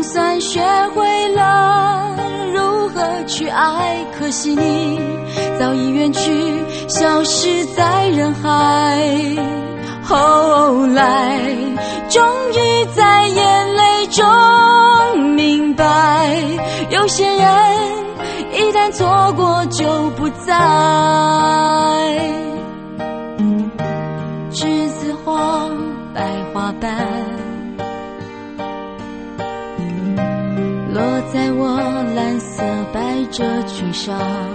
算学会了如何去爱，可惜你早已远去，消失在人海。后来终于在眼泪中明白，有些人一旦错过就不再。栀子花白花瓣落在我蓝色百褶裙上，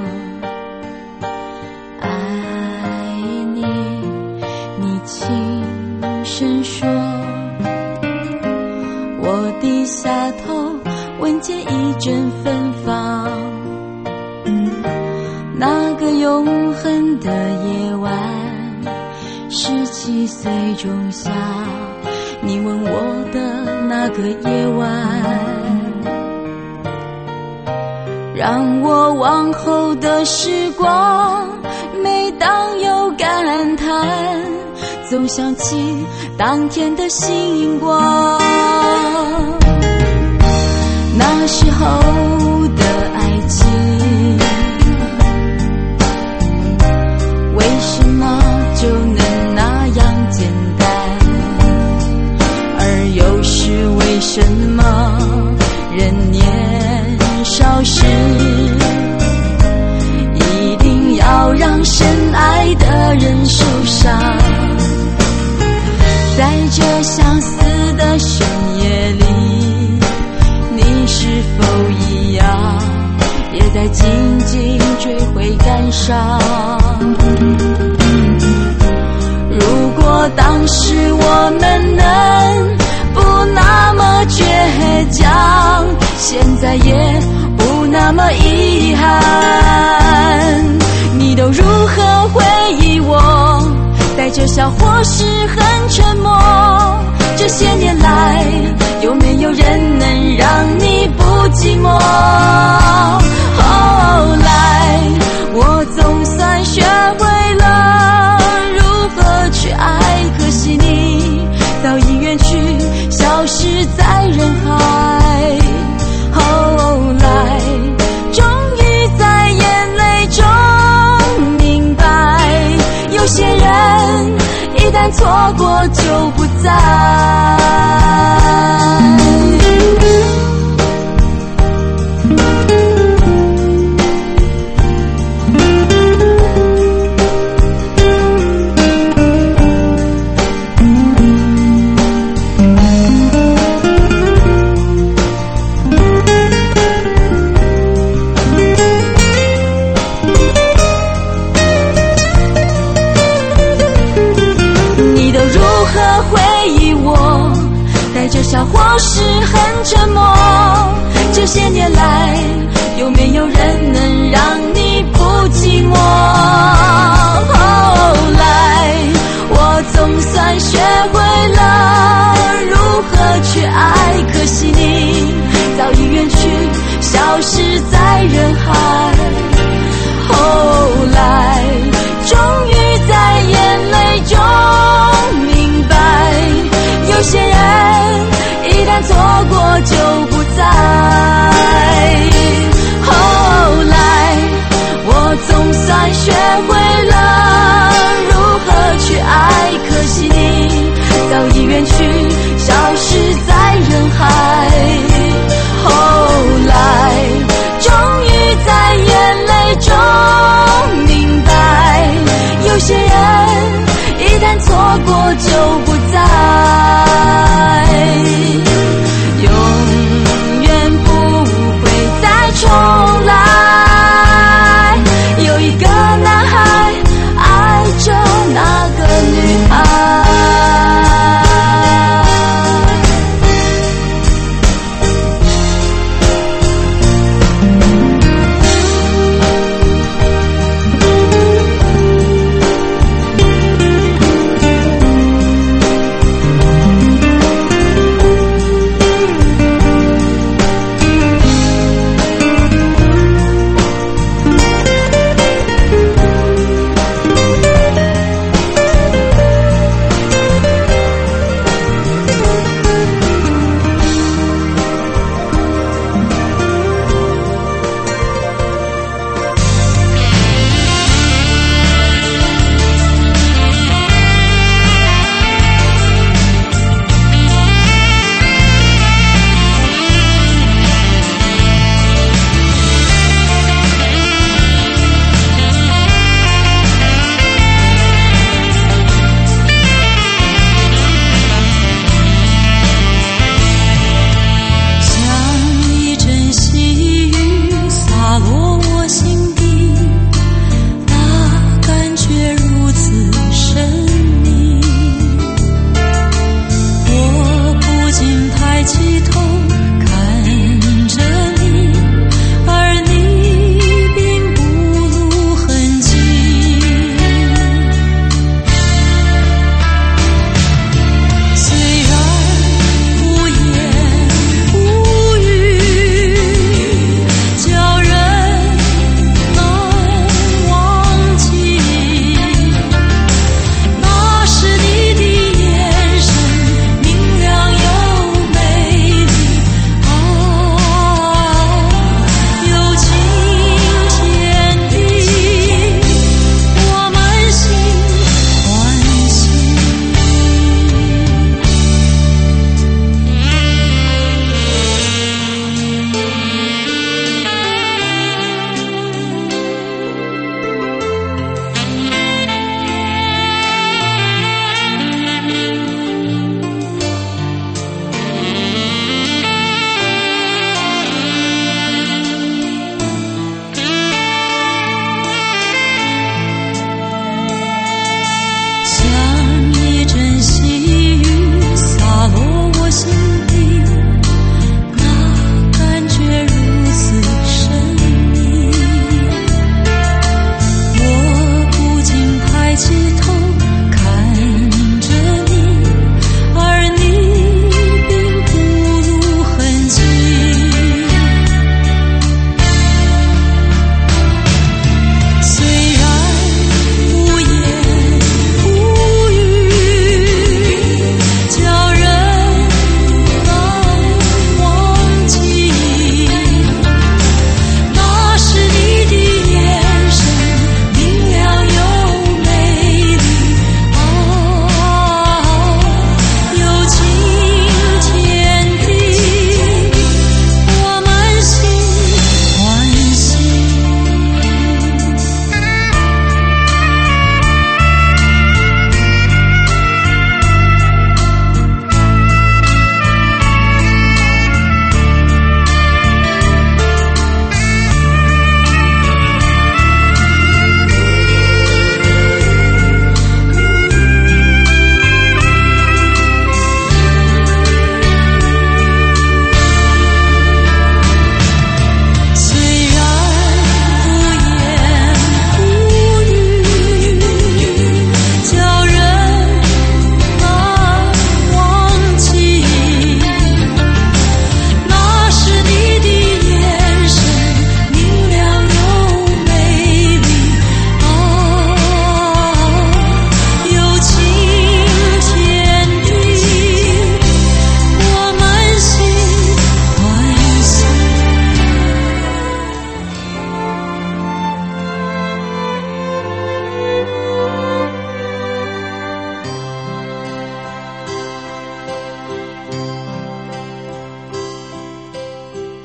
爱你，你轻声说。我低下头，闻见一阵芬芳。那个永恒的夜晚，17岁仲夏，你吻我的那个夜晚，让我往后的时光，每当有感叹，总想起当天的星光。那时候的爱情，为什么就能那样简单？而又是为什么人年少时，一定要让深爱的人受伤？在这相似的深夜里，你是否一样，也在静静追悔感伤？如果当时我们能不那么倔强，现在也不那么遗憾。你都如何回忆我？带着笑或是很沉默。这些年来，有没有人能让你不寂寞？后来我总算学会了如何去爱，可惜你早已远去，消失在人海。后来终于在眼泪中明白，有些人一旦错过就不再。带着笑或是很沉默，这些年来，有没有人能让你不寂寞？后来我总算学会了如何去爱，可惜你早已远去，消失在人海。后来终于在眼泪中明白，有些人一旦错过就不再。后来我总算学会了如何去爱，可惜你早已远去，消失在人海。后来终于在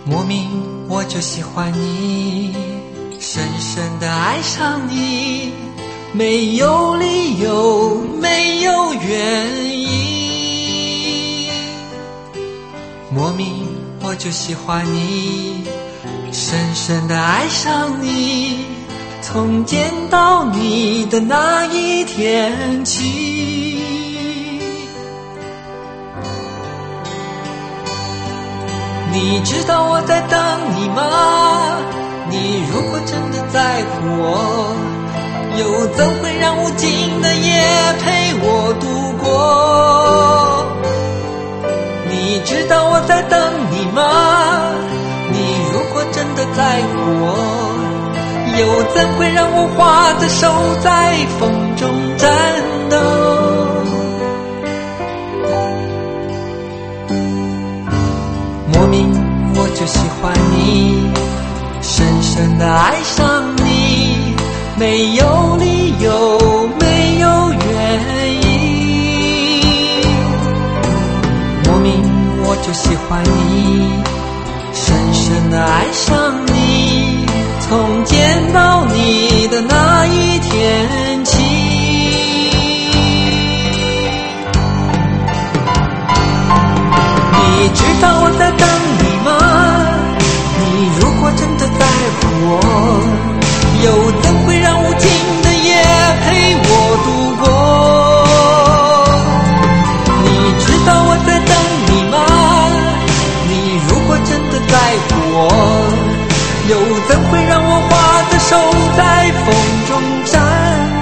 莫名我就喜欢你，深深地爱上你，没有理由，没有原因。莫名我就喜欢你，深深地爱上你，从见到你的那一天起。你知道我在等你吗？你如果真的在乎我，又怎会让无尽的夜陪我度过？你知道我在等你吗？你如果真的在乎我，又怎会让我花的手在风中颤抖？莫名我就喜欢你，深深地爱上你，没有理由，没有原因。莫名我就喜欢你，深深地爱上你，从见到你的那一天起。你知道我在等你吗？你如果真的在乎我，又怎会让无尽的夜陪我度过？你知道我在等你吗？你如果真的在乎我，又怎会让我花的手在风中颤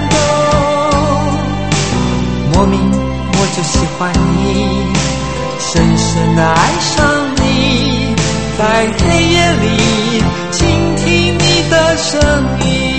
抖？莫名我就喜欢你，深深地爱上你，在黑夜里倾听你的声音。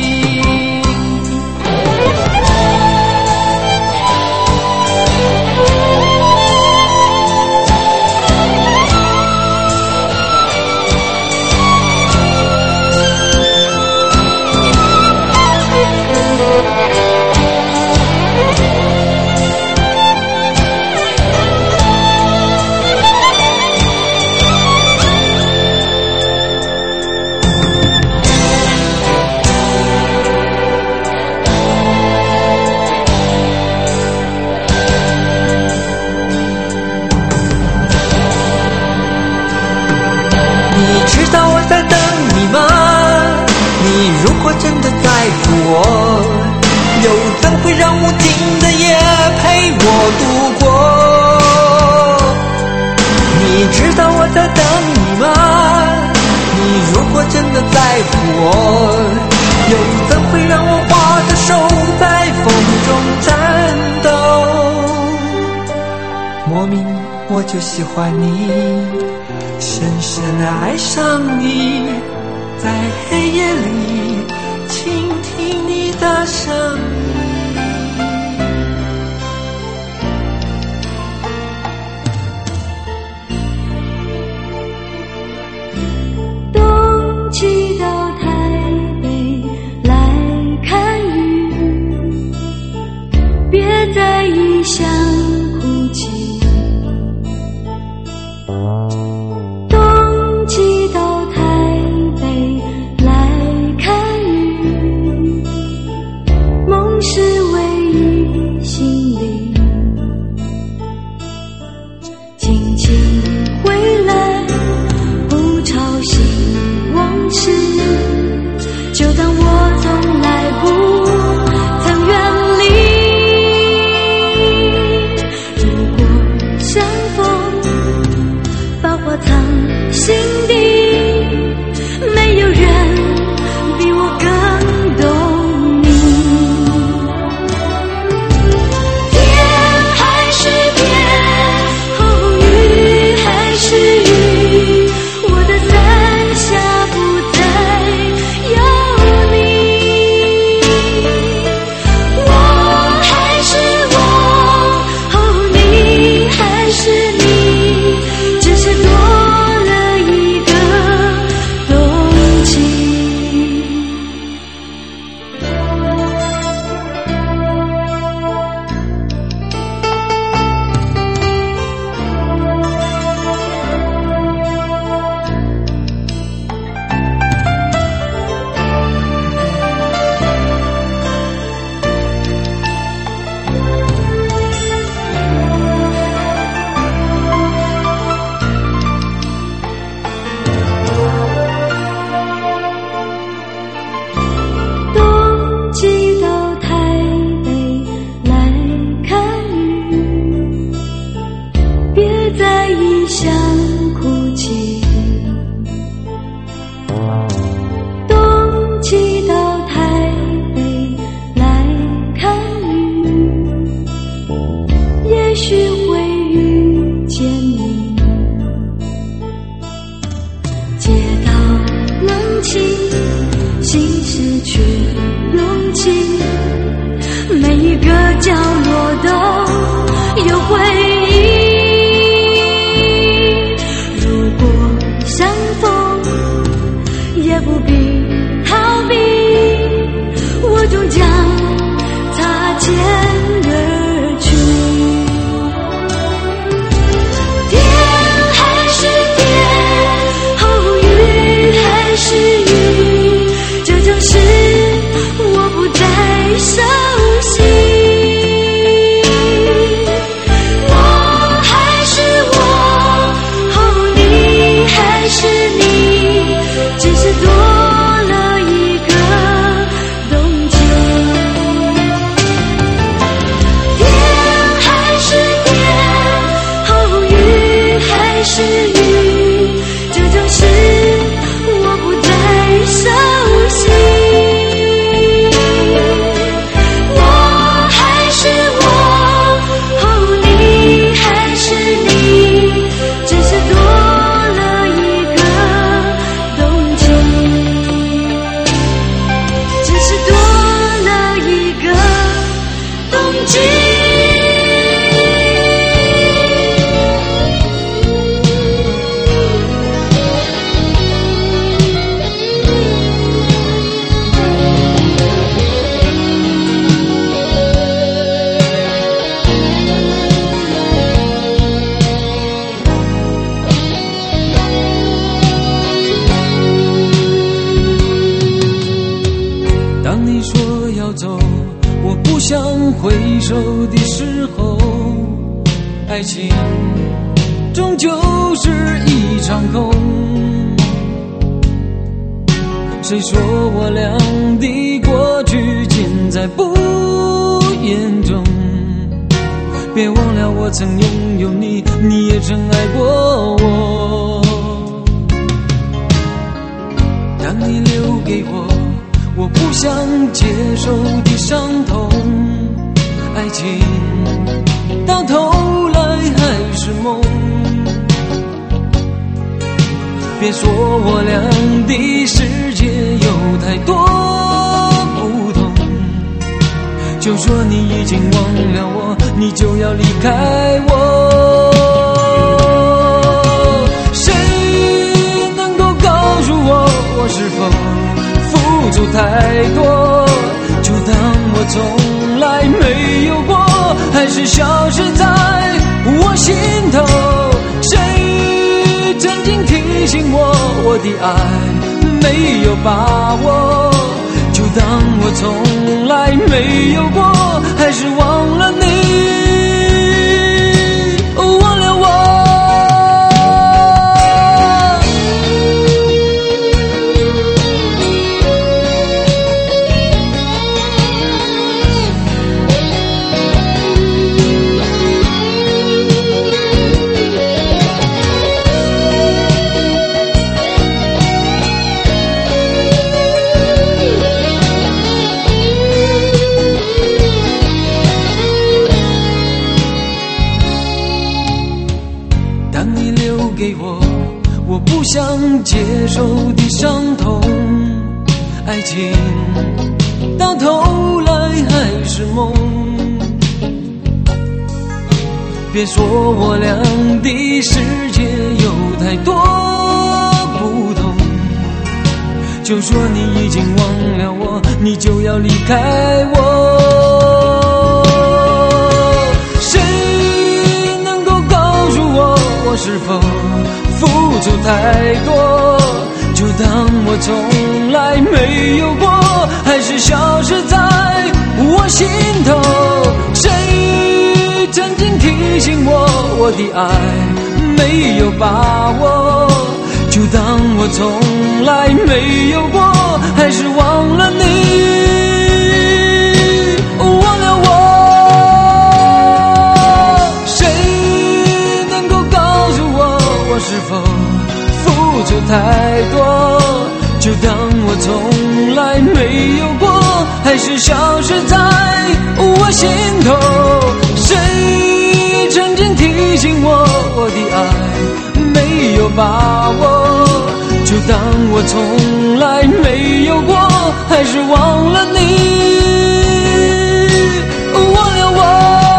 真的在乎我，又怎会让无尽的夜陪我度过？你知道我在等你吗？你如果真的在乎我，又怎会让我花的手在风中颤抖？莫名我就喜欢你，深深地爱上你，在黑夜里倾听你的声音。 冬季到台北来看雨，别在异乡哭泣。冬季到台北来看雨，梦是唯一心灵。轻轻回来，不吵醒往事。 街道冷清，心事却隆起，每一个角落都有回忆。如果相逢，也不必逃避，我终将擦肩而去。天还是天，哦，雨还是雨，这城市我不再熟悉。我还是我，哦，你还是你，只是多了一个冬季。天还是天，哦，雨还是雨，这城市我不再熟悉。我还是我，哦，你还是你，只是多了一个冬季，只是多了一个冬季。 当你说要走，我不想回首的时候，爱情终究是一场空。谁说我俩的过去尽在不言中？别忘了我曾拥有你，你也曾爱过我。当你留给我不想接受的伤痛，爱情到头来还是梦。别说我俩的世界有太多不同，就说你已经忘了我，你就要离开我。谁能够告诉我是否付出太多，就当我从来没有过，还是消失在我心头。谁曾经提醒我的爱没有把握，就当我从来没有过，还是忘了你，忘了我。我不想接受的伤痛，爱情到头来还是梦。别说我俩的世界有太多不同，就说你已经忘了我，你就要离开我。谁能够告诉我是否付出太多，就当我从来没有过，还是消失在我心头。谁曾经提醒我的爱没有把握，就当我从来没有过，还是忘了你，忘了我。谁能够告诉我是否付出太多，就当我从来没有过，还是消失在我心头。谁曾经提醒我的爱没有把握， 就当我从来没有过，还是忘了你，忘了我。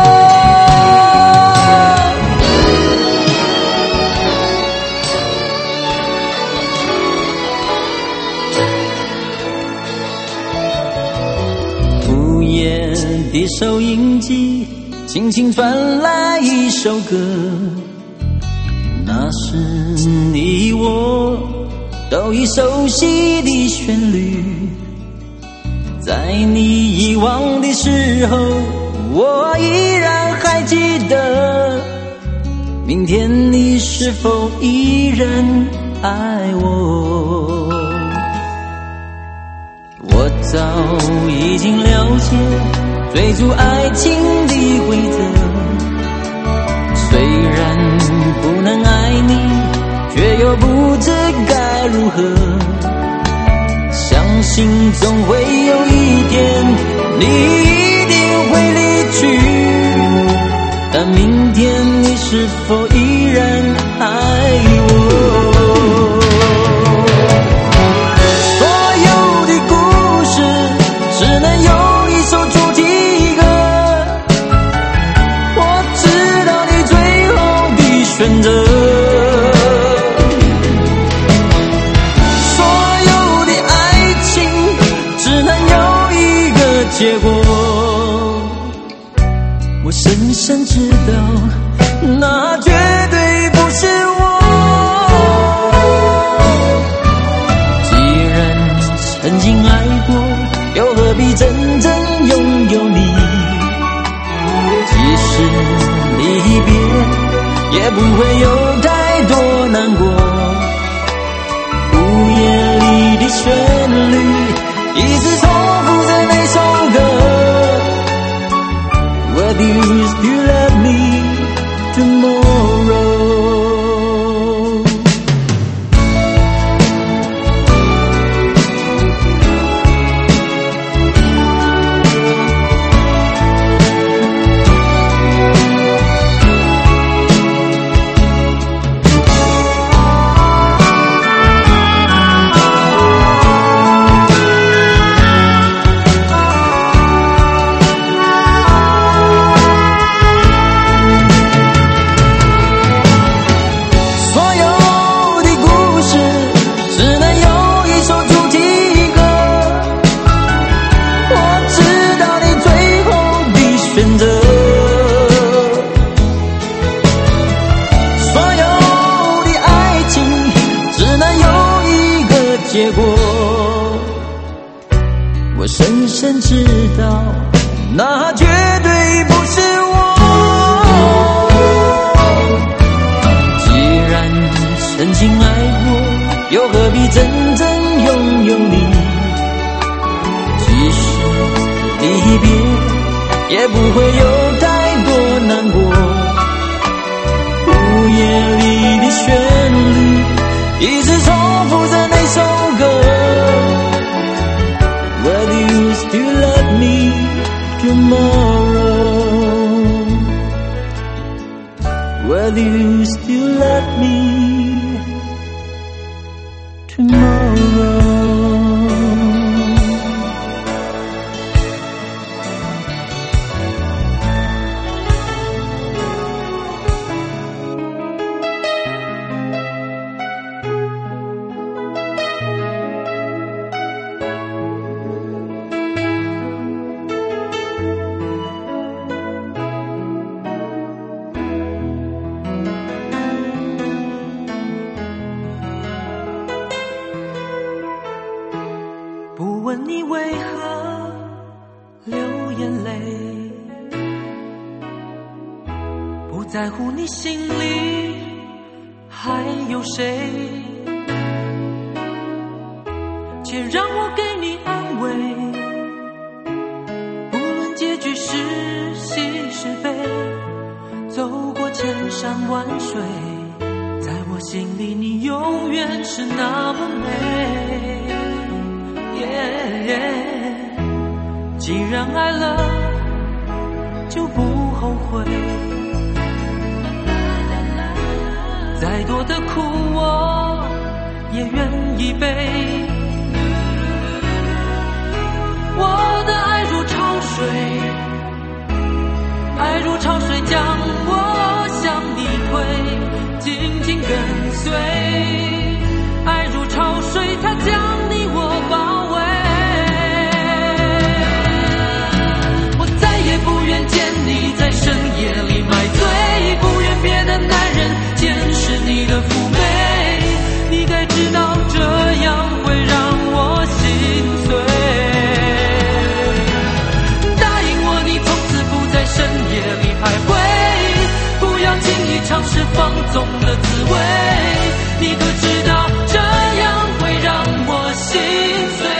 午夜的收音机轻轻传来一首歌，那是你我都已熟悉的旋律，在你遗忘的时候，我依然还记得，明天你是否依然爱我？我早已经了解追逐爱情的规则，虽然不能爱你，却又不知该如何，相信总会有一天你一定会离去，但明天你是否依然爱我？所有的故事只能有一首主题歌，我知道你最后的选择，结果我深深知道，那绝对不是我。既然曾经爱过，又何必真正拥有你？即使离别，也不会有太多难过。午夜里的旋律一直重复着那首歌， Will you still love me tomorrow？ 结果我深深知道，那绝对不是我。既然曾经爱过，又何必真正拥有你？即使离别，也不会有太多难过。午夜里的旋律一直重复着那首歌， Will you still love me tomorrow? Will you still love me tomorrow? 不问你为何流眼泪，不在乎你心里还有谁，且让我给你安慰。不论结局是喜是悲，走过千山万水，在我心里你永远是那么美。既然爱了，就不后悔。再多的苦我也愿意背。我的爱如潮水，爱如潮水将我向你推，紧紧跟随。爱如潮水，它将你我包围。我再也不愿见你在深夜里买醉，不愿别的男人见识你的妩媚。你该知道这样会让我心碎。答应我，你从此不在深夜里徘徊，不要轻易尝试放纵的滋味。你可知道这样会让我心碎。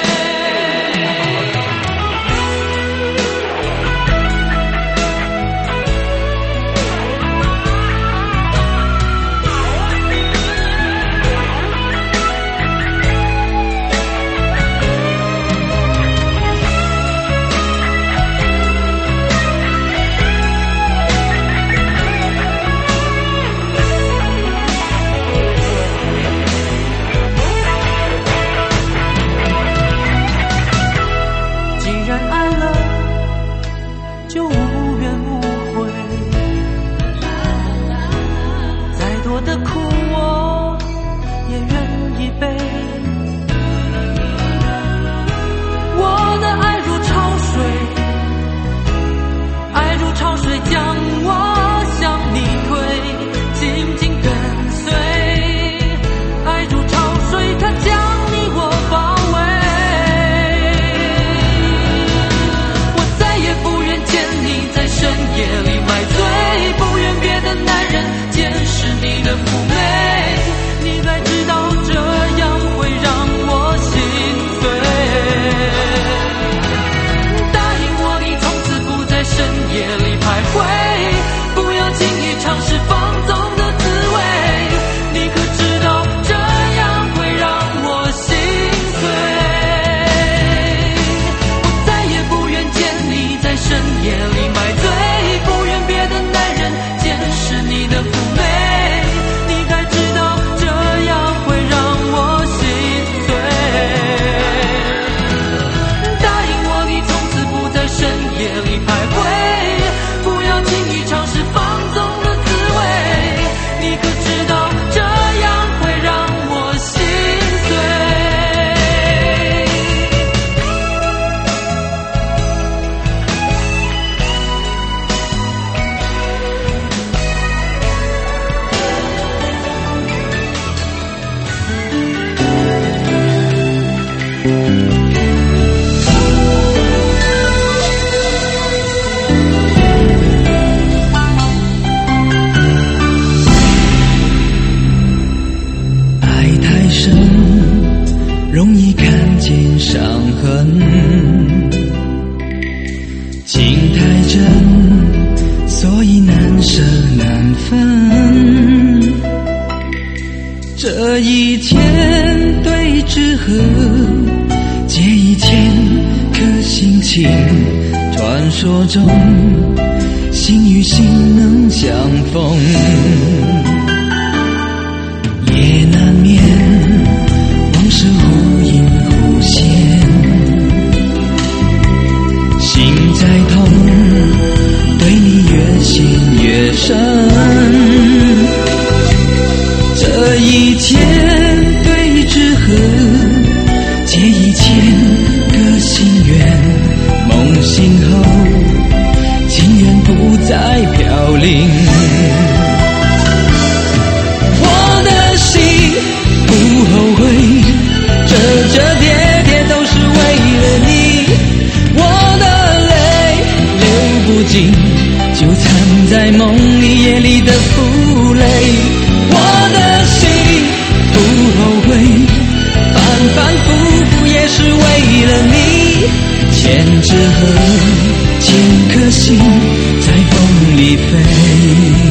容易看见伤痕，情太真，所以难舍难分。这一千对之合，借一千颗心情，传说中心与心能相逢，也难免往事忽隐忽现，心再痛，对你越陷越深。这一千对之合，借一千个心愿，梦醒后情缘不再飘零。我的心不后悔，这跌跌都是为了你，我的泪流不尽，就藏在梦里夜里的负累。我的心不后悔，反反复复也是为了你，千纸鹤，千颗心在风里飞。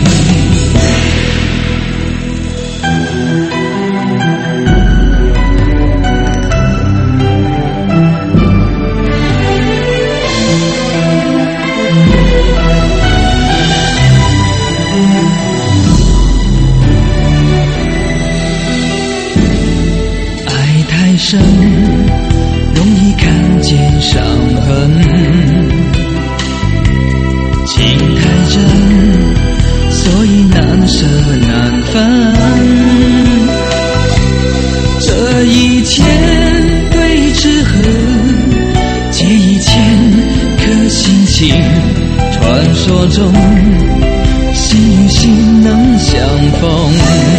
生容易看见伤痕，情太真，所以难舍难分。这一千对之合，借一千颗心情，传说中心与心能相逢。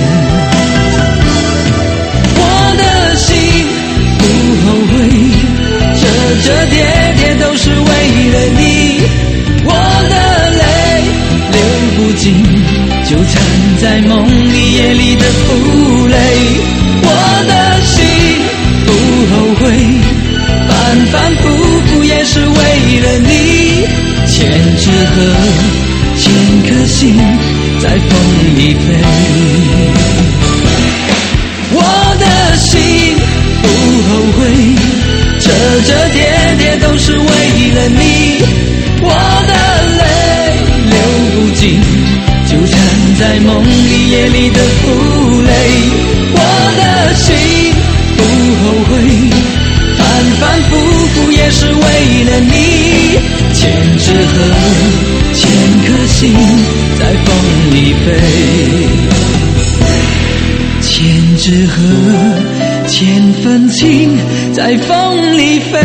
我的心不后悔，这跌跌都是为了你。我的泪流不尽，纠缠在梦里夜里的负累。我的心不后悔，反反复复也是为了你。千纸鹤，千颗心在风里飞。我的心不后悔，这跌跌都是为了你。我的泪流不尽，纠缠在梦里夜里的负累。我的心不后悔，反反复复也是为了你。千纸鹤，千颗心在风里飞。千纸鹤，千份情在风里飞。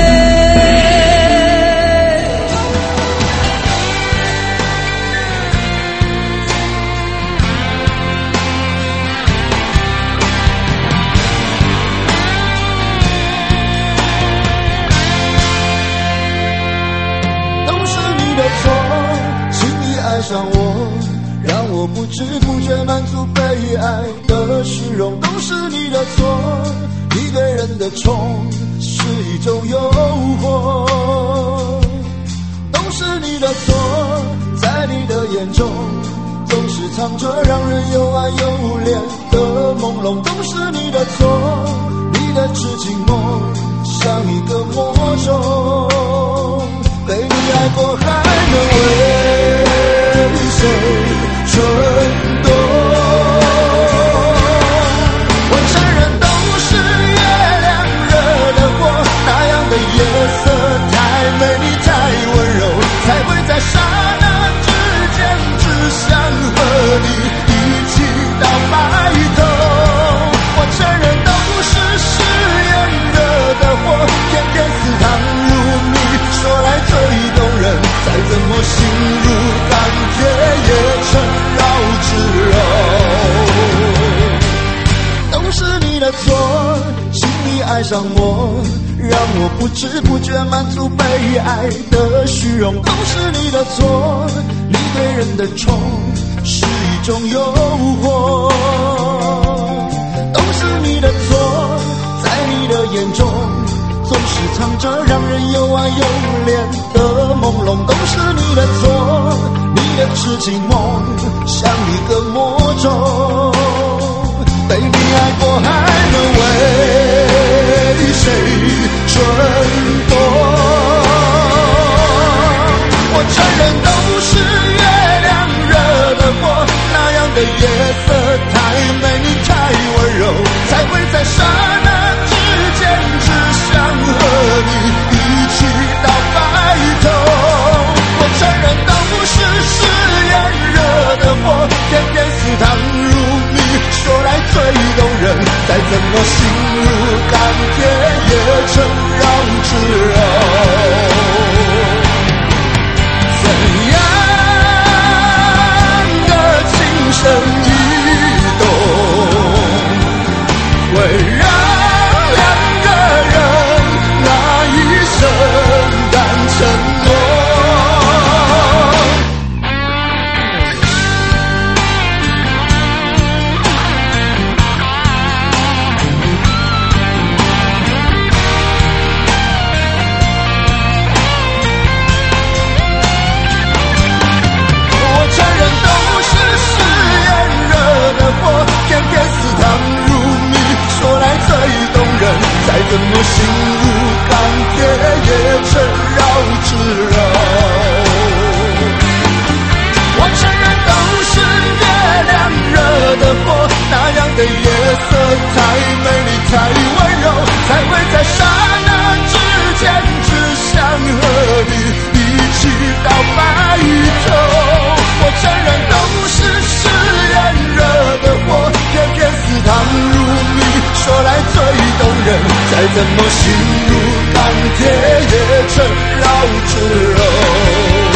上我，让我不知不觉满足被爱的虚荣，都是你的错。你对人的宠是一种诱惑，都是你的错。在你的眼中，总是藏着让人又爱又怜的朦胧，都是你的错。你的痴情梦像一个魔咒，被你爱过还能为谁蠢动？我承认都是月亮惹的祸，那样的夜色太美丽太温柔，才会在刹那之间只想和你一起到白头。我承认都是誓言惹的祸，偏偏似糖如蜜，说来最动人，再怎么心如钢铁也成绕指柔。都是你的错，轻易爱上我，让我不知不觉满足被爱的虚荣，都是你的错。你对人的宠是一种诱惑，都是你的错。在你的眼中总是藏着让人又爱又怜的朦胧，都是你的错。你的痴情梦像一个魔咒，被你爱过还能为谁蠢动？我承认都是月亮惹的祸，那样的夜色太美丽太温柔，才会在刹那之间只想和你一起到白头。我承认都是誓言惹的祸，偏偏似糖如蜜，说来最动人，再怎么心如钢铁也成绕指柔。怎样的情深意动，会让两个人那一生敢承诺？偏偏似糖如蜜，说来最动人，再怎么心如钢铁也成绕指柔。我承认都是月亮惹的祸，那样的夜色太美丽太温柔， 前只想和你一起到白头。我承认都是誓言惹的祸，偏偏似糖如蜜，说来最动人，再怎么心如钢铁也成绕指柔。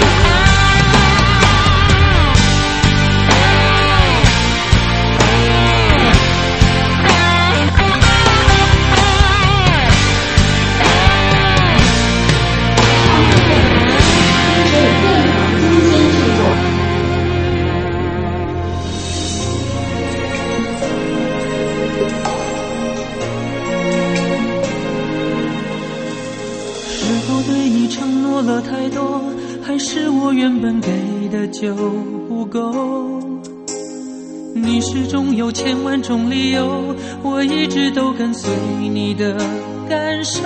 了太多，还是我原本给的就不够？你始终有千万种理由，我一直都跟随你的感受，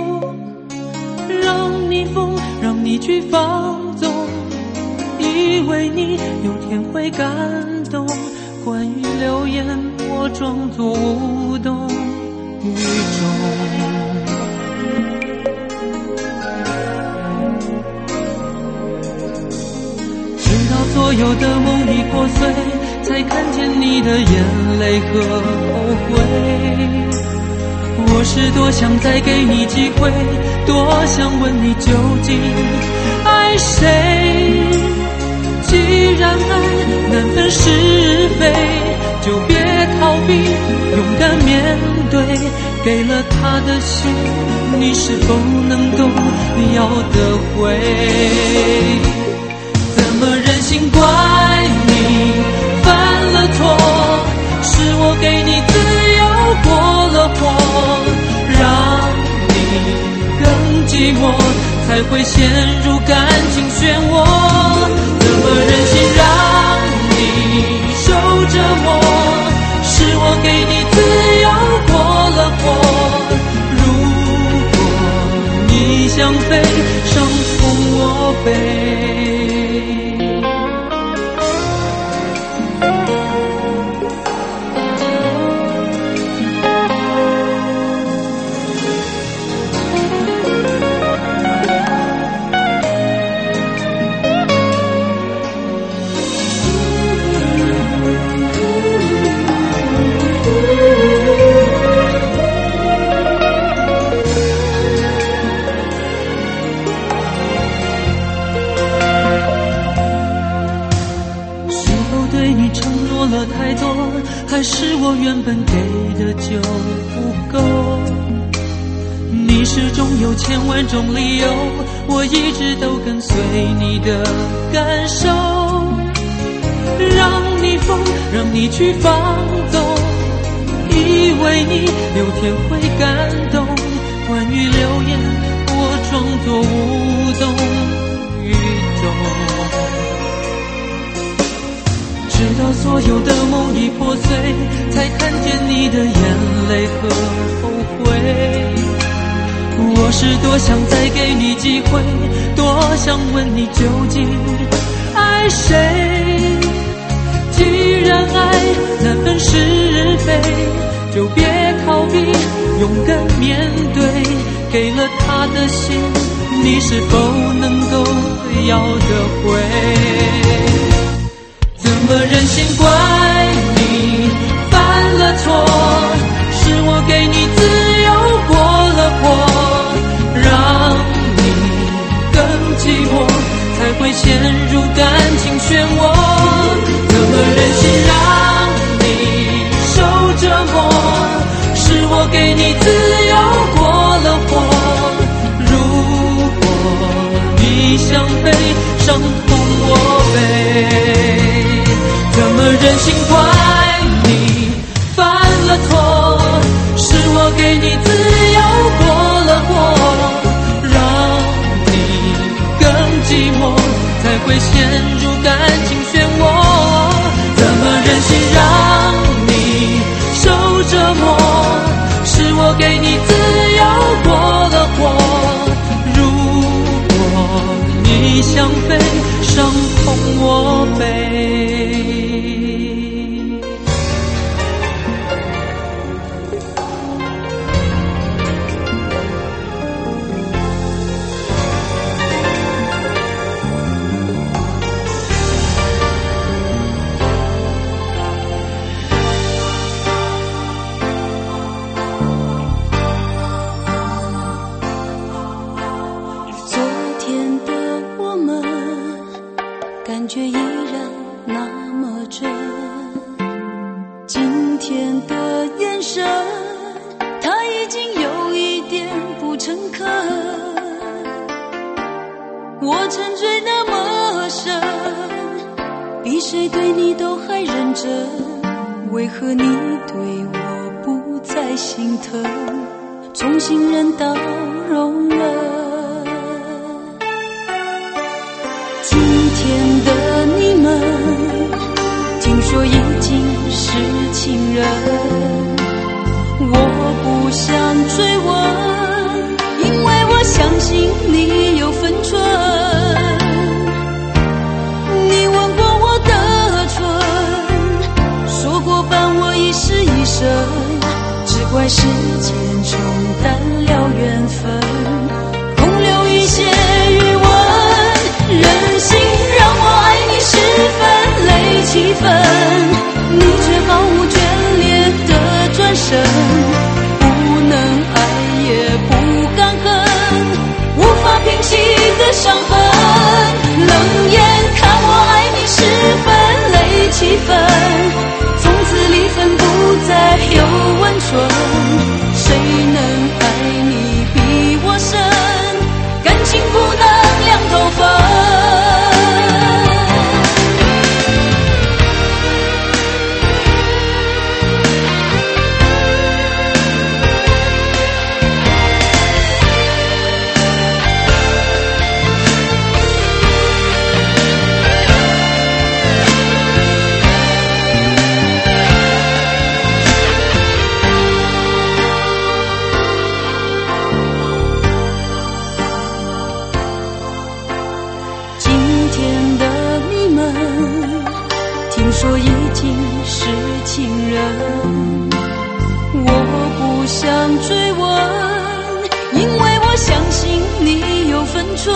让你疯，让你去放纵，以为你有天会感动。关于流言，我装作无动于衷。所有的梦已破碎，才看见你的眼泪和后悔。我是多想再给你机会，多想问你究竟爱谁。既然爱难分是非，就别逃避，勇敢面对。给了他的心，你是否能够要得回？怎么忍心怪你犯了错？是我给你自由过了火，让你更寂寞，才会陷入感情漩涡。怎么忍心让你受折磨？是我给你自由过了火，如果你想飞，伤痛我背。太多，还是我原本给的就不够？你始终有千万种理由，我一直都跟随你的感受，让你疯，让你去放纵，以为你有天会感动。关于流言，我装作无动于衷。直到所有的梦已破碎，才看见你的眼泪和后悔。我是多想再给你机会，多想问你究竟爱谁。既然爱难分是非，就别逃避，勇敢面对。给了他的心，你是否能够要得回？怎么忍心怪你犯了错？是我给你自由过了火，让你更寂寞，才会陷入感情漩涡。怎么忍心让你受折磨？是我给你自由过了火，如果你想飞，伤痛我背。怎么忍心怪你犯了错？是我给你自由过了火，让你更寂寞，才会陷入感情漩涡。怎么忍心让你受折磨？是我给你自由过了火，如果你想飞，伤痛我背。 沉醉那么深，比谁对你都还认真，为何你对我不再心疼，从信任到容忍？今天的你们听说已经是情人，我不想追问，因为我相信你有分寸。你吻过我的唇，说过伴我一世一生，只怪时间冲淡了缘分，空留一些余温。任性让我爱你十分累7分，你却毫无眷恋的转身，不能爱也不敢恨，无法平息的伤痕。冷眼看我爱你十分累7分，从此离分不再有温存，谁能爱你比我深，感情不能两头分。说已经是情人，我不想追问，因为我相信你有分寸。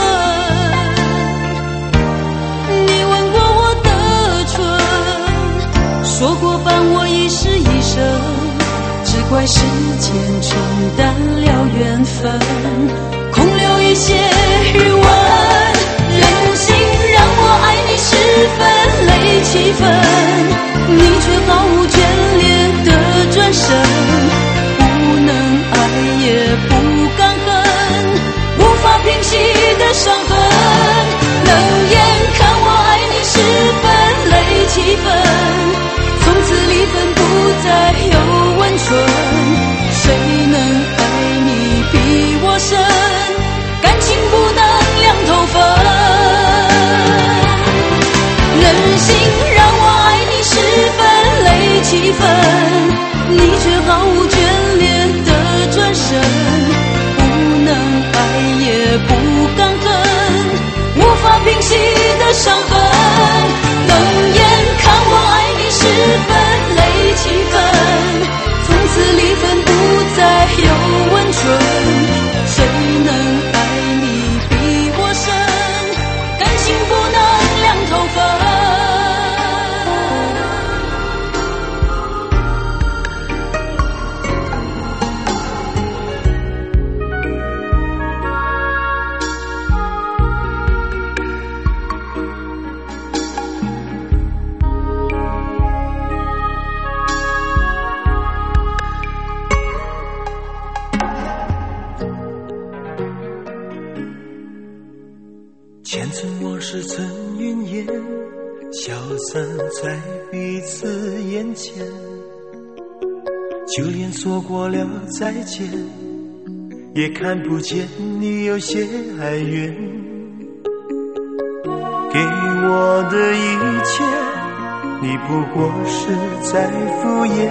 你吻过我的唇，说过伴我一世一生，只怪时间冲淡了缘分，空留一些余温。任性让我爱你十分累7分，你却毫无眷恋的转身，不能爱也不敢恨，无法平息的伤痕。冷眼看我爱你十分累7分，从此离分不再有温存，谁能爱你比我深，感情不能两头分。任性让我爱你十分累7分，你却毫无眷恋的转身，不能爱也不敢恨，无法平息的伤痕。冷眼看我爱你十分累7分，从此离分不再有温存，谁能爱你比我深，感情不能两头分。 前尘往事曾云烟，消散在彼此眼前，就连说过了再见，也看不见你有些哀怨。给我的一切，你不过是在敷衍，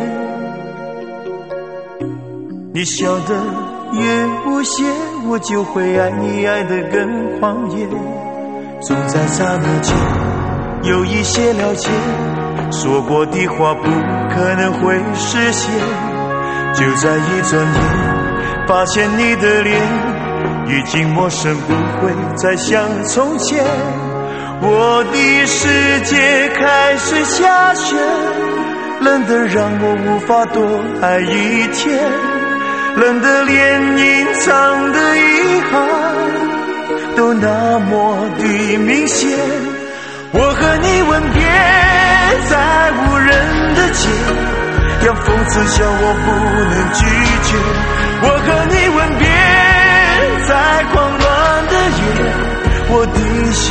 你笑得越无邪，我就会爱你爱得更狂野。总在刹那间有一些了解，说过的话不可能会实现，就在一转眼发现你的脸已经陌生，不会再像从前。我的世界开始下雪，冷得让我无法多爱一天，冷得连隐藏的遗憾都那么的明显。我和你吻别在无人的街，让讽刺笑我不能拒绝。我和你吻别在狂乱的夜，我的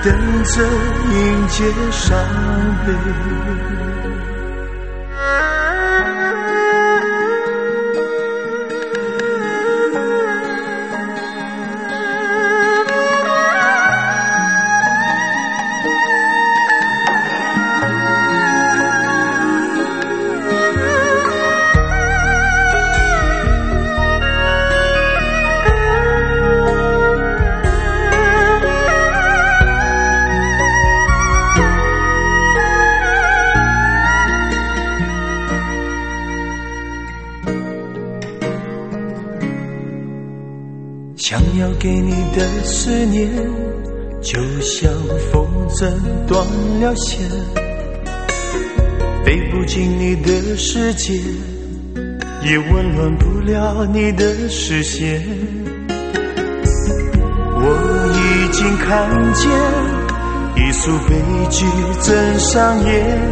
等着迎接伤悲。想要给你的思念，就像风筝断了线，飞不进你的世界，也温暖不了你的视线。我已经看见一出悲剧正上演，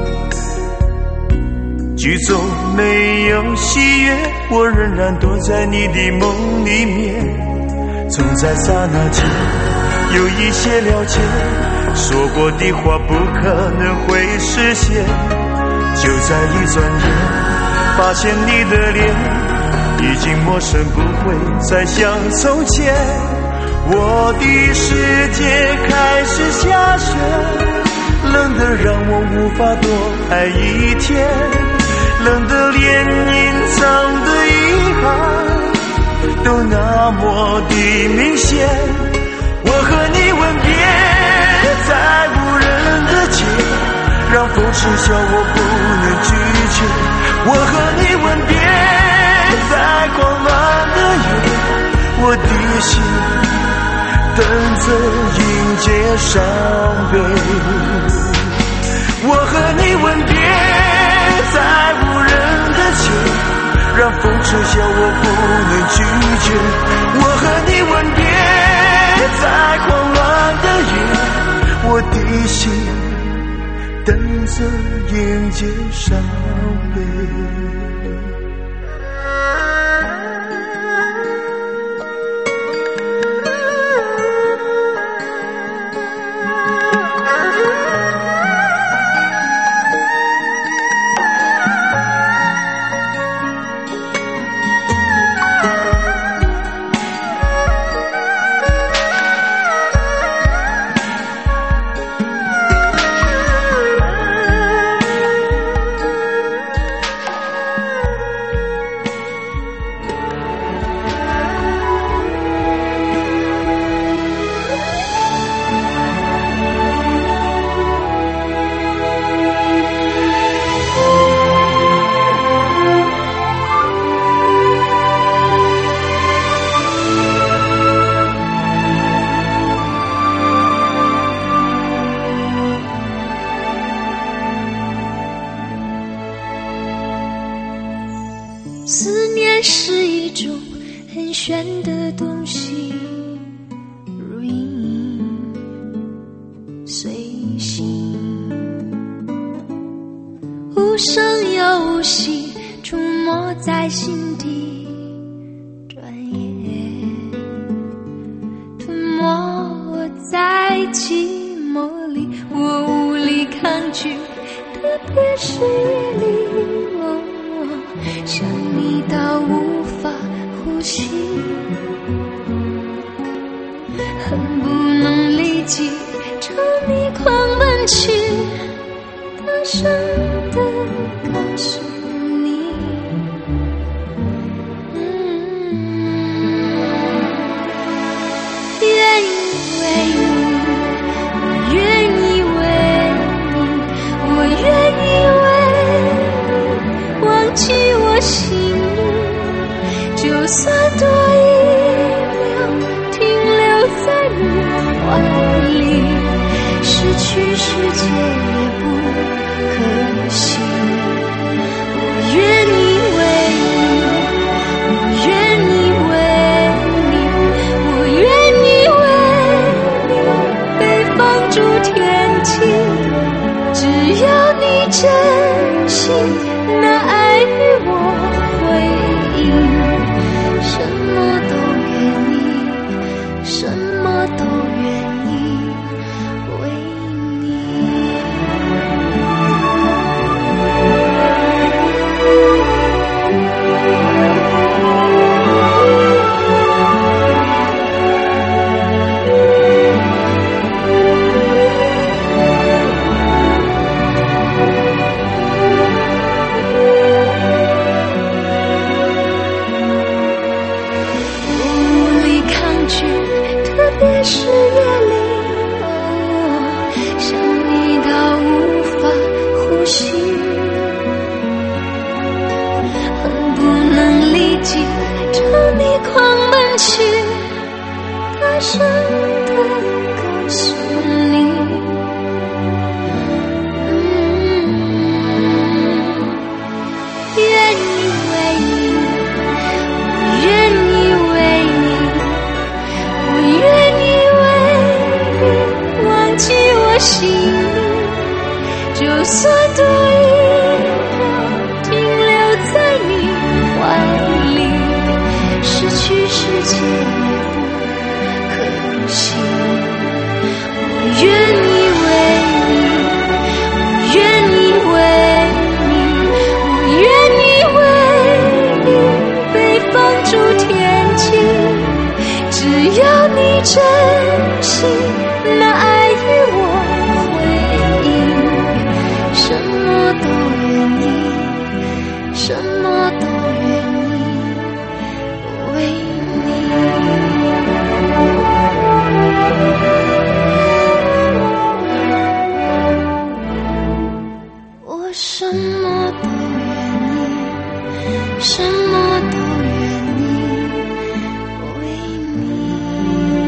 剧中没有喜悦，我仍然躲在你的梦里面。总在刹那间有一些了解，说过的话不可能会实现。就在一转眼，发现你的脸已经陌生，不会再像从前。我的世界开始下雪，冷得让我无法多爱一天，冷得连隐藏的遗憾都那么的明显。我和你吻别在无人的街，让风痴笑我不能拒绝。我和你吻别在狂乱的夜，我的心等着迎接伤悲。我和你吻别在无人的街，让风痴笑我不能拒绝。我和你吻别在狂乱的夜，我的心等着迎接伤悲。 思念是一种很玄的东西，如影影随形，无声又无息，触摸在心底，转眼吞没我在寂寞里，我无力抗拒，特别是夜里，想你到无法呼吸，恨不能立即朝你狂奔去，大声地告诉你，愿意为你，我愿意为你，我愿意为你忘记我心里，就算多一秒停留在你怀里，失去世界也不可惜。我愿意为你，我愿意为你，我愿意为你被放逐天际，只要你真心那爱与我回应，什么都愿意，什么都愿意， 力气朝你狂奔去，大声地告诉你，愿意为你，我愿意为你，我愿意为你忘记我心里，就算多一秒停留在你怀里，失去世界也不可惜。我愿意为你，我愿意为你，我愿意为你被放逐天际，只要你真心那爱与我回应，什么都愿意，什么都愿意为你。我什么都愿意，什么都愿意为你。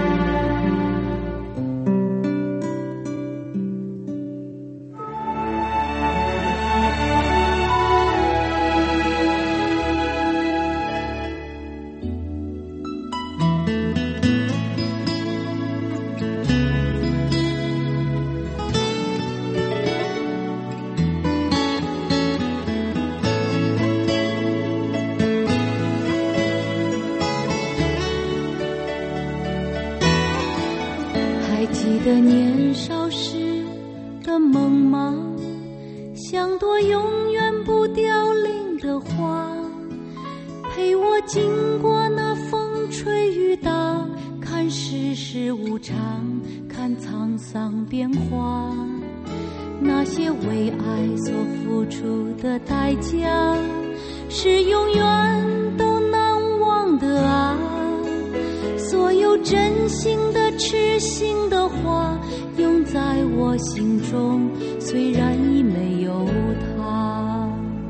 还记得年少时的梦吗？像朵永远不凋零的花，陪我经过那风吹雨打，看世事无常，看沧桑变化。那些为爱所付出的代价，是永远都难忘的啊。所有真心的痴心的话永在我心中，虽然已没有他。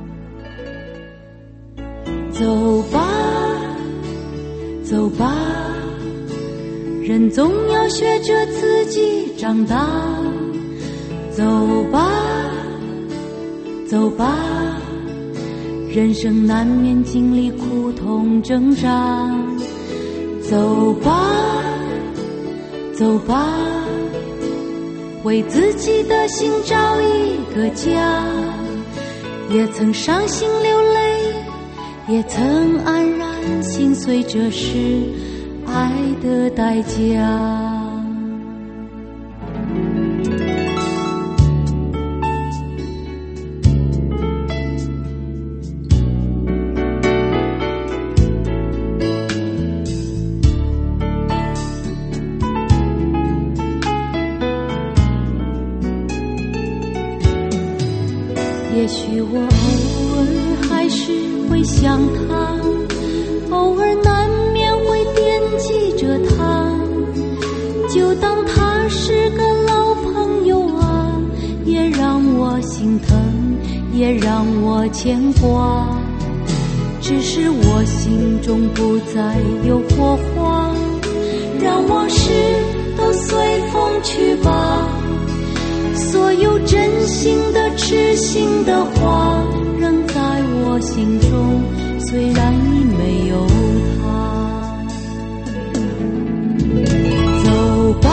走吧走吧，人总要学着自己长大。走吧走吧，人生难免经历苦痛挣扎。走吧走吧，为自己的心找一个家。也曾伤心流泪，也曾黯然心碎，这是爱的代价。也许我偶尔还是会想他，偶尔难免会惦记着他，就当他是个老朋友啊，也让我心疼，也让我牵挂。只是我心中不再有火花，让往事都随风去吧。所有真心的痴心的话仍在我心中，虽然已没有他。走吧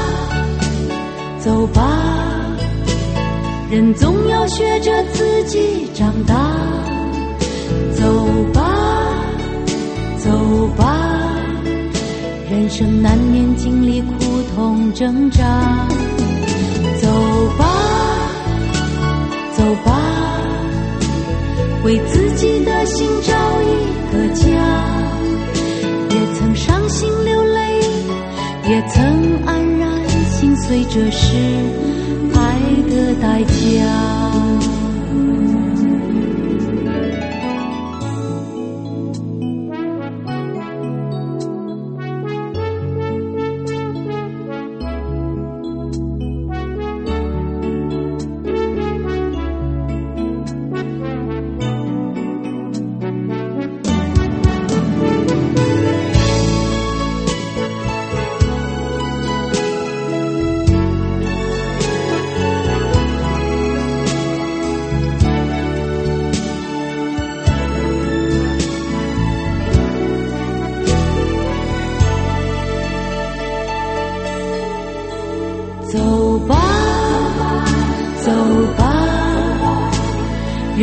走吧，人总要学着自己长大。走吧走吧，人生难免经历苦痛挣扎。走吧走吧，为自己的心找一个家。也曾伤心流泪，也曾黯然心碎，这是爱的代价。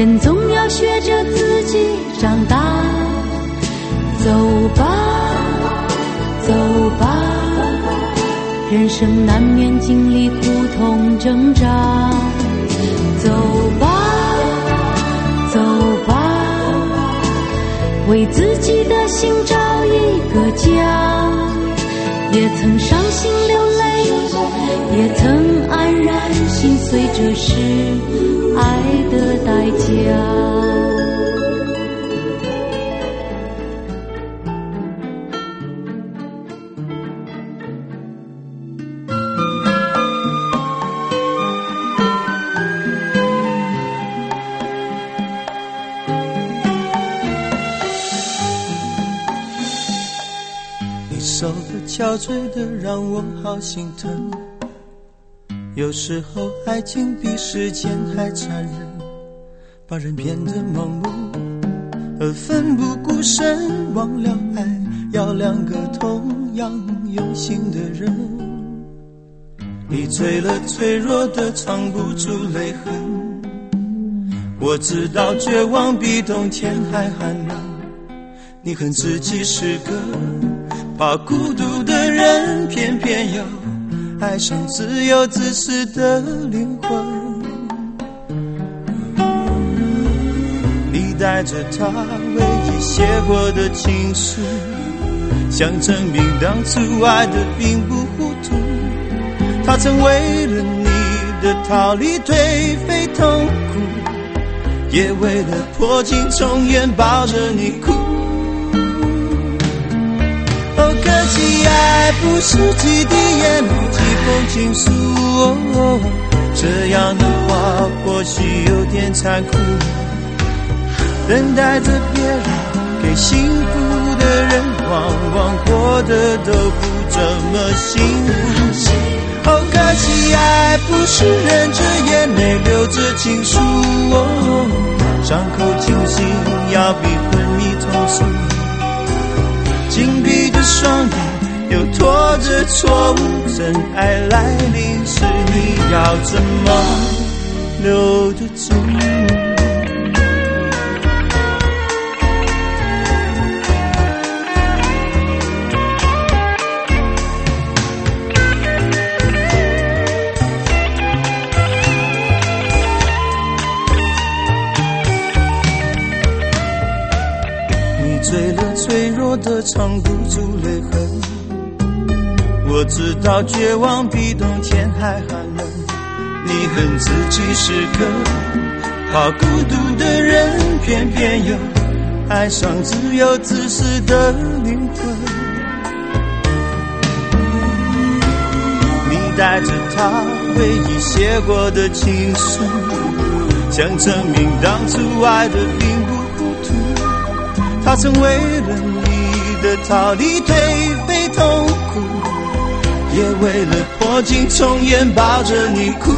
人总要学着自己长大。走吧，走吧，人生难免经历苦痛挣扎。走吧，走吧，为自己的心找一个家。也曾伤心流泪，也曾黯然心碎，这是爱的代价。 手的憔悴的让我好心疼，有时候爱情比时间还残忍，把人变得盲目而奋不顾身，忘了爱要两个同样用心的人。你醉了脆弱的藏不住泪痕，我知道绝望比冬天还寒冷，你恨自己是个怕孤独的人，偏偏又爱上自由自私的灵魂。你带着他唯一写过的情书，想证明当初爱的并不糊涂。他曾为了你的逃离颓废痛苦，也为了破镜重圆抱着你哭。可惜爱不是几滴眼泪几封情书，这样的话或许有点残酷。等待着别人给幸福的人，往往过得都不怎么幸福。可惜爱不是忍着眼泪流着情书，伤口清醒要比昏迷痛楚。紧闭的双眼又拖着错误，真爱来临时你要怎么留得住？你醉了脆弱的藏不住泪痕，我知道绝望比冬天还寒冷，你恨自己是个怕孤独的人，偏偏又爱上自由自私的灵魂。你带着他唯一写过的情书，想证明当初爱的并不糊涂。他曾为了你的逃离颓废痛苦，也为了破镜重圆抱着你哭。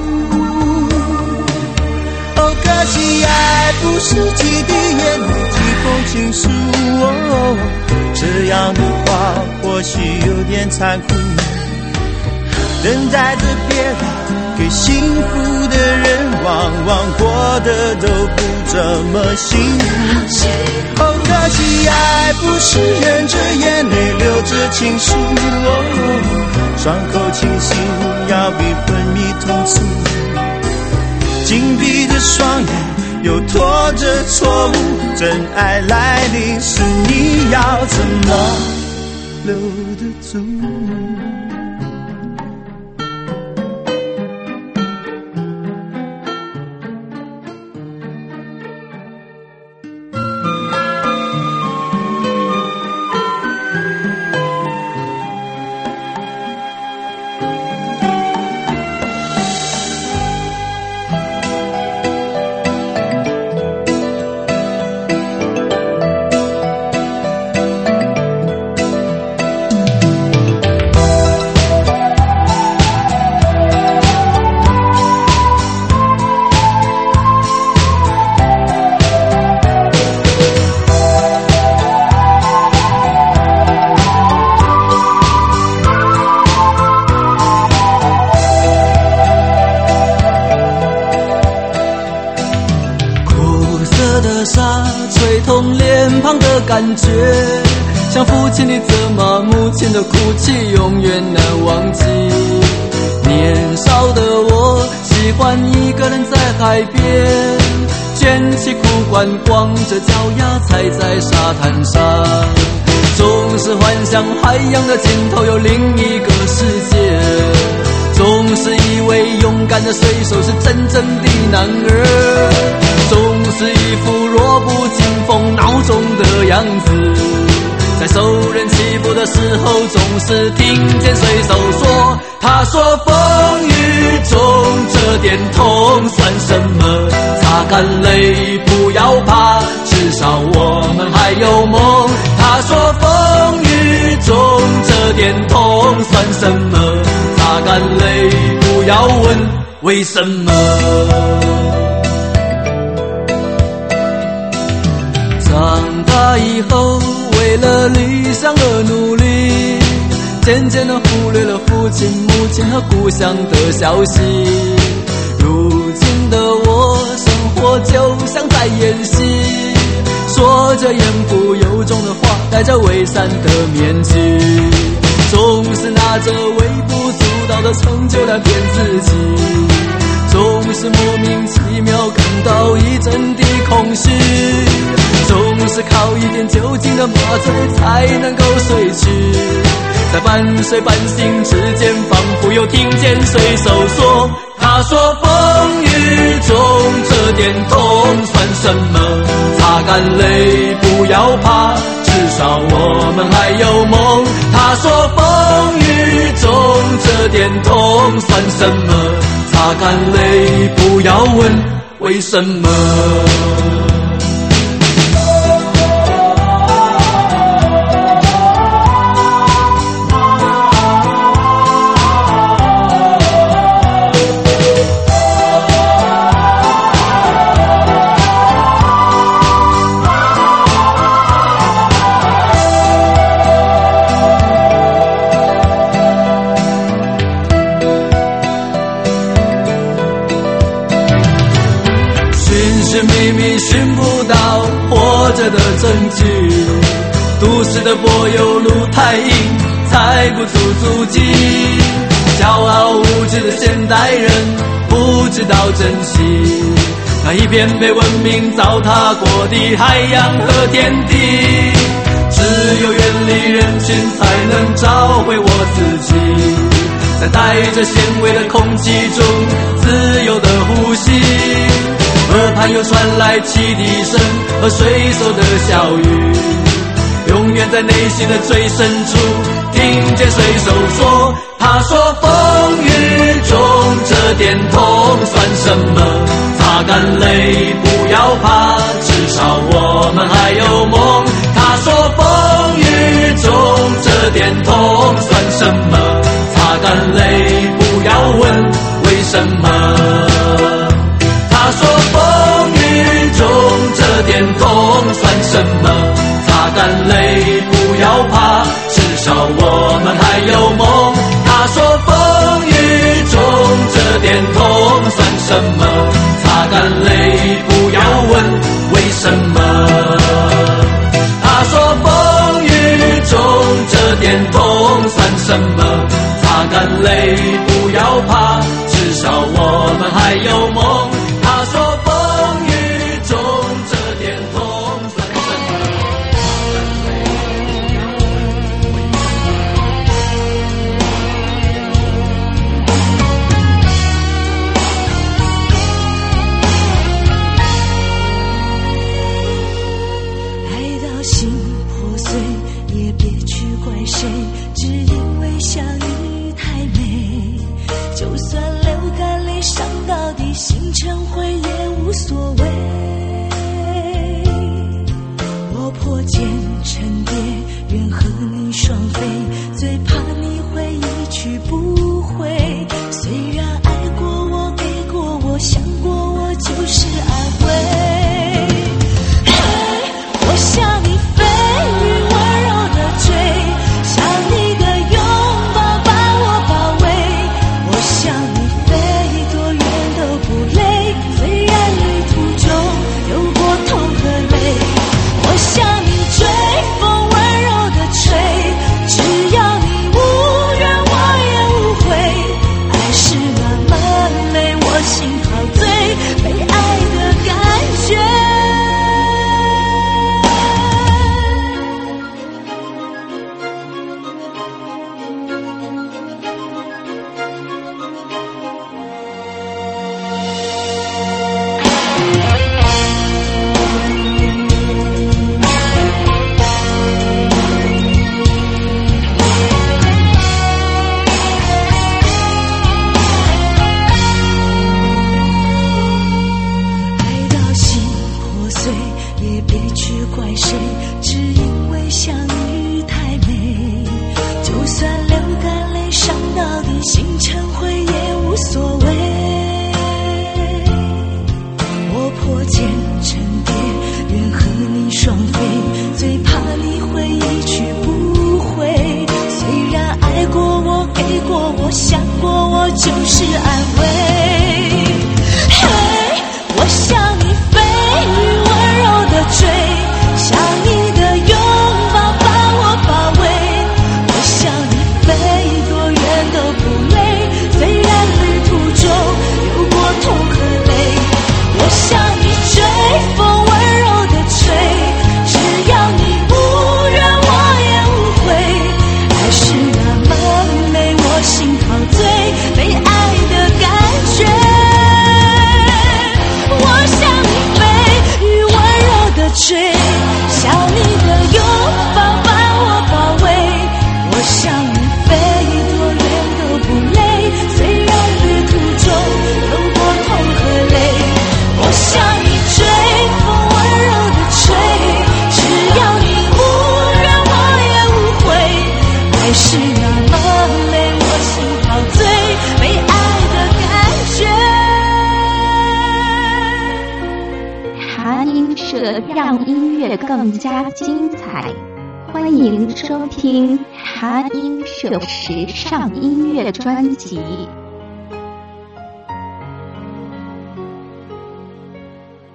可惜爱不是几滴眼泪几封情书，这样的话或许有点残酷。等待着别人给幸福的人，往往过得都不怎么幸福。可惜爱不是忍着眼泪流着情书，伤口清醒要比昏迷痛楚。紧闭着双眼又拖着错误，真爱来临时你要怎么留得住？ 身旁的感觉，像父亲的责骂，母亲的哭泣，永远难忘记。年少的我喜欢一个人在海边，卷起裤管，光着脚丫踩在沙滩上，总是幻想海洋的尽头有另一个世界，总是以为勇敢的水手是真正的男儿，总是一副弱不禁风孬种的样子，在受人欺负的时候总是听见水手说，他说风雨中这点痛算什么，擦干泪不要怕，至少我们还有梦。他说风雨中这点痛算什么，擦干泪不要问为什么。长大以后为了理想而努力，渐渐地忽略了父亲母亲和故乡的消息。如今的我生活就像在演戏，说着言不由衷的话，戴着伪善的面具，总是拿着微不足道的成就来骗自己，总是莫名其妙感到一阵的空虚，总是靠一点酒精的麻醉才能够睡去，在半睡半醒之间，仿佛又听见水手说，他说风雨中这点痛算什么，擦干泪不要怕，至少我们还有梦。他说风雨中这点痛算什么，擦干泪不要问为什么。秘密寻不到活着的证据，都市的柏油路太硬，踩不出足迹，骄傲无知的现代人不知道珍惜那一片被文明糟蹋过的海洋和天地，只有远离人群才能找回我自己，在带着咸味的空气中自由的呼吸，耳畔又传来汽笛声和水手的笑语，永远在内心的最深处听见水手说，他说风雨中这点痛算什么，擦干泪不要怕，至少我们还有梦。他说风雨中这点痛算什么，擦干泪不要问为什么。他说风雨中这点痛算什么，擦干泪不要怕，至少我们还有梦。他说风雨中这点痛算什么，擦干泪不要问为什么。他说风雨中这点痛算什么，擦干泪不要怕，至少我们还有梦。他说风雨中这点痛算什么。 爱到心破碎也别去怪谁，只因为相遇太美，就算流干泪伤到底，心成灰也无所谓。我破茧成蝶，愿和你双飞，最怕你会一去不回。虽然爱过我，给过我，想过我，就是安慰。我向你飞，温柔的追，像你的拥抱让音乐更加精彩。欢迎收听茶音秀时尚音乐专辑。